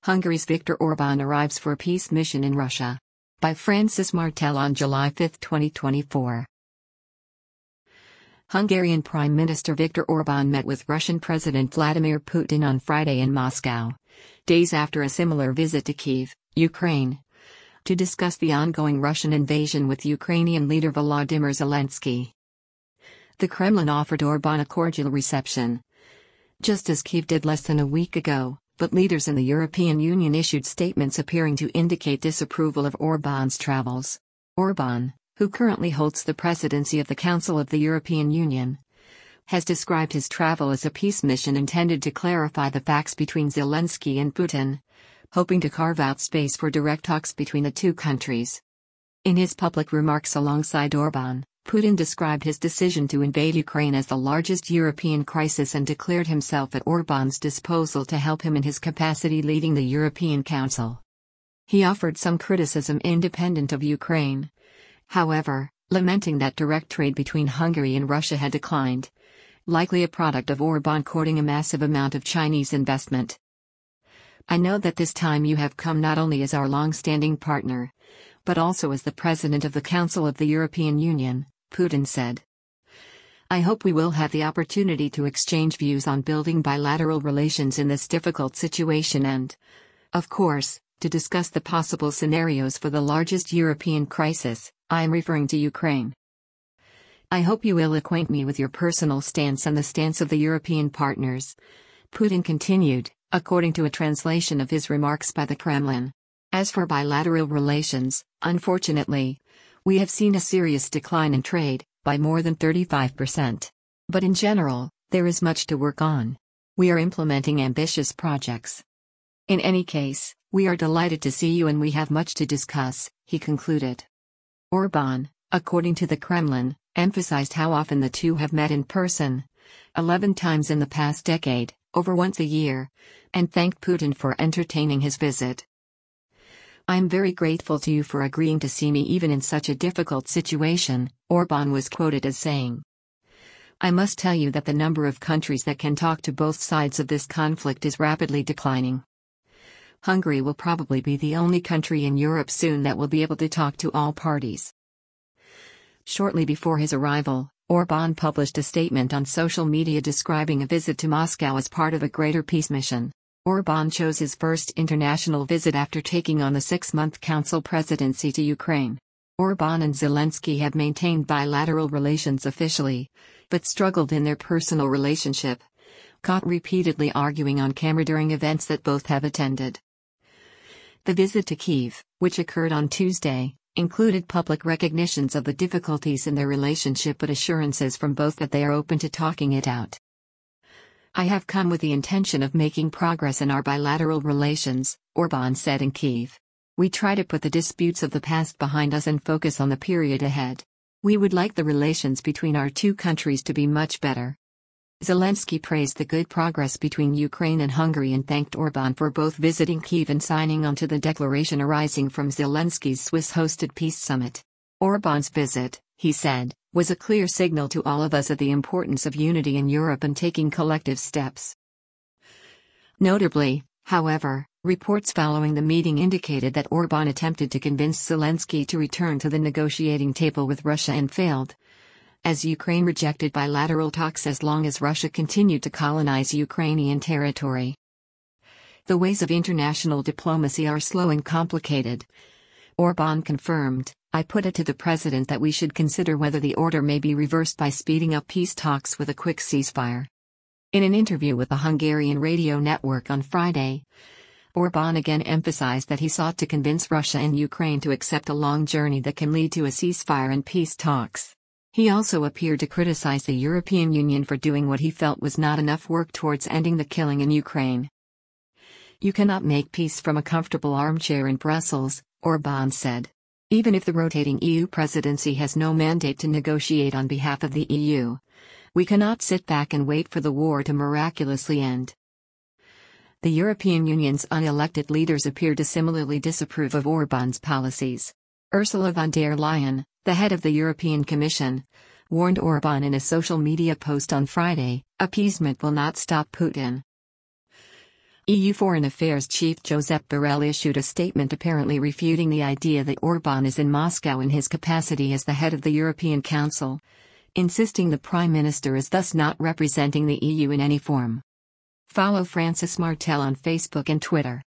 Hungary's Viktor Orbán arrives for peace mission in Russia. By Francis Martel on July 5, 2024. Hungarian Prime Minister Viktor Orbán met with Russian President Vladimir Putin on Friday in Moscow, days after a similar visit to Kyiv, Ukraine, to discuss the ongoing Russian invasion with Ukrainian leader Volodymyr Zelensky. The Kremlin offered Orbán a cordial reception, just as Kyiv did less than a week ago, but leaders in the European Union issued statements appearing to indicate disapproval of Orbán's travels. Orbán, who currently holds the presidency of the Council of the European Union, has described his travel as a peace mission intended to clarify the facts between Zelensky and Putin, hoping to carve out space for direct talks between the two countries. In his public remarks alongside Orbán, Putin described his decision to invade Ukraine as the largest European crisis and declared himself at Orbán's disposal to help him in his capacity leading the European Council. He offered some criticism independent of Ukraine, however, lamenting that direct trade between Hungary and Russia had declined, likely a product of Orbán courting a massive amount of Chinese investment. "I know that this time you have come not only as our long-standing partner, but also as the President of the Council of the European Union," Putin said. "I hope we will have the opportunity to exchange views on building bilateral relations in this difficult situation and, of course, to discuss the possible scenarios for the largest European crisis, I am referring to Ukraine. I hope you will acquaint me with your personal stance and the stance of the European partners," Putin continued, according to a translation of his remarks by the Kremlin. "As for bilateral relations, unfortunately, we have seen a serious decline in trade, by more than 35%. But in general, there is much to work on. We are implementing ambitious projects. In any case, we are delighted to see you and we have much to discuss," he concluded. Orbán, according to the Kremlin, emphasized how often the two have met in person, 11 times in the past decade, over once a year, and thanked Putin for entertaining his visit. "I am very grateful to you for agreeing to see me even in such a difficult situation," Orbán was quoted as saying. "I must tell you that the number of countries that can talk to both sides of this conflict is rapidly declining. Hungary will probably be the only country in Europe soon that will be able to talk to all parties." Shortly before his arrival, Orbán published a statement on social media describing a visit to Moscow as part of a greater peace mission. Orbán chose his first international visit after taking on the 6-month Council presidency to Ukraine. Orbán and Zelensky have maintained bilateral relations officially, but struggled in their personal relationship, caught repeatedly arguing on camera during events that both have attended. The visit to Kyiv, which occurred on Tuesday, included public recognitions of the difficulties in their relationship but assurances from both that they are open to talking it out. "I have come with the intention of making progress in our bilateral relations," Orbán said in Kyiv. "We try to put the disputes of the past behind us and focus on the period ahead. We would like the relations between our two countries to be much better." Zelensky praised the good progress between Ukraine and Hungary and thanked Orbán for both visiting Kyiv and signing on to the declaration arising from Zelensky's Swiss-hosted peace summit. Orbán's visit, he said, was a clear signal to all of us of the importance of unity in Europe and taking collective steps. Notably, however, reports following the meeting indicated that Orbán attempted to convince Zelensky to return to the negotiating table with Russia and failed, as Ukraine rejected bilateral talks as long as Russia continued to colonize Ukrainian territory. "The ways of international diplomacy are slow and complicated," Orbán confirmed. "I put it to the president that we should consider whether the order may be reversed by speeding up peace talks with a quick ceasefire." In an interview with the Hungarian radio network on Friday, Orbán again emphasized that he sought to convince Russia and Ukraine to accept a long journey that can lead to a ceasefire and peace talks. He also appeared to criticize the European Union for doing what he felt was not enough work towards ending the killing in Ukraine. "You cannot make peace from a comfortable armchair in Brussels," Orbán said. "Even if the rotating EU presidency has no mandate to negotiate on behalf of the EU, we cannot sit back and wait for the war to miraculously end." The European Union's unelected leaders appear to similarly disapprove of Orbán's policies. Ursula von der Leyen, the head of the European Commission, warned Orbán in a social media post on Friday, "Appeasement will not stop Putin." EU Foreign Affairs Chief Josep Borrell issued a statement apparently refuting the idea that Orbán is in Moscow in his capacity as the head of the European Council, insisting the Prime Minister is thus not representing the EU in any form. Follow Francis Martel on Facebook and Twitter.